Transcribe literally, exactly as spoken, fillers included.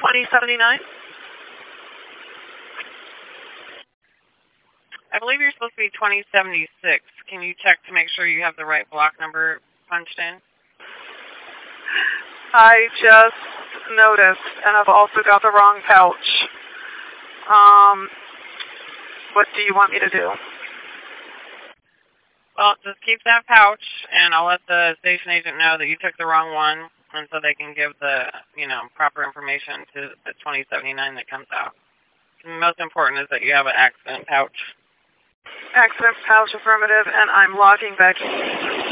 twenty seventy-nine? I believe you're supposed to be twenty seventy-six. Can you check to make sure you have the right block number punched in? I just noticed, and I've also got the wrong pouch. Um, what do you want me to do? Well, just keep that pouch, and I'll let the station agent know that you took the wrong one, and so they can give the, you know, proper information to the twenty seventy-nine that comes out. And most important is that you have an accident pouch. Accident pouch affirmative, and I'm logging back in.